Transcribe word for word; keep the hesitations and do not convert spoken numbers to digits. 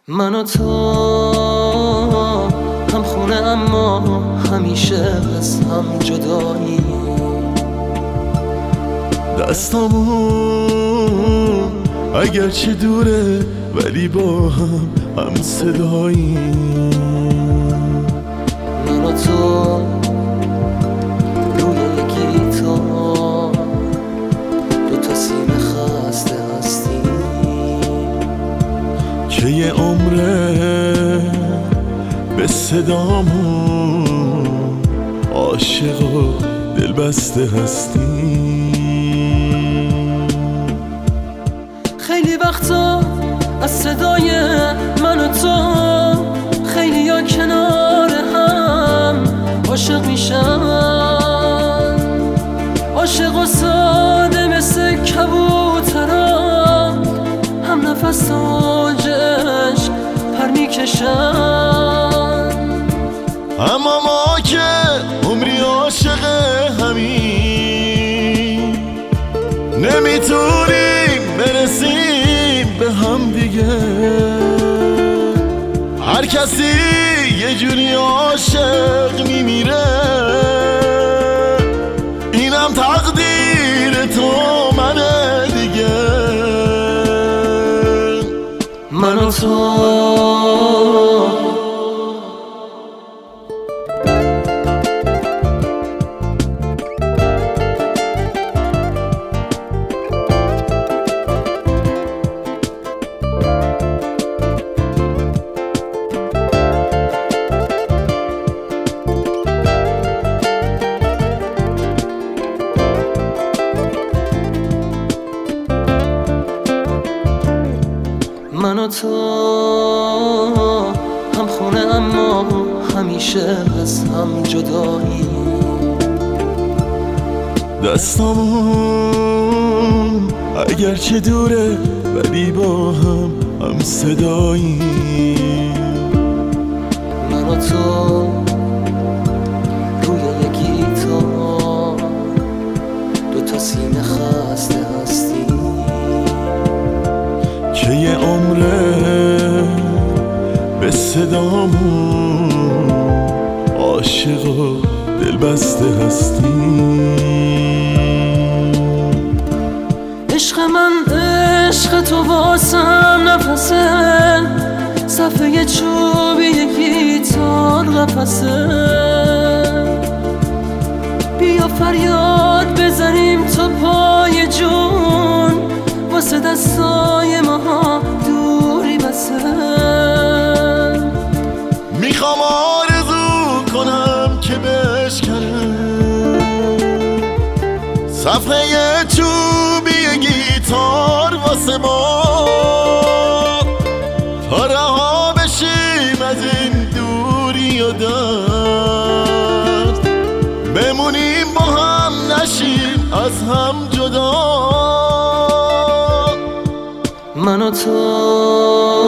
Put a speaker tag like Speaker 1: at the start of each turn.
Speaker 1: من و تو هم خونه اما همیشه از هم جدایی.
Speaker 2: دستامون اگرچه دوره ولی با هم هم صدایی.
Speaker 1: من و تو روی یکی تا دو تا سینه خسته هستی
Speaker 2: که یه عمره به صدامون عاشق و دلبسته هستی.
Speaker 1: خیلی وقتا از صدای من و تو خیلی یا کنار هم عاشق میشن، عاشق و ساده مثل کبوترا هم نفس آجش پر میکشن.
Speaker 2: اما ما که عمری عاشق همین نمیتونیم برسیم به هم دیگه. هر کسی یه جوری عاشق میمیره، اینم تقدیر تو منه دیگه.
Speaker 1: من و تو من و تو هم خونه اما همیشه از هم جدایی.
Speaker 2: دستامون اگرچه دوره ولی با هم هم صدایی.
Speaker 1: من و تو روی یکی تا دو تا سینه خسته هستی
Speaker 2: که یه عمره به صدامون عاشق و دلبسته هستی.
Speaker 1: عشق من عشق تو واسم نفسه، صفحه چوبی یکی تار قفسه. بیا فریاد بزنیم تا پای جون، واسه دستای ما دوری بسه.
Speaker 2: میخوام آرزو کنم که بشکنه صفحه چوبی گیتار واسه ما، تا رها بشیم از این دوری و درد، بمونیم با هم نشیم از هم جدا.
Speaker 1: من و تو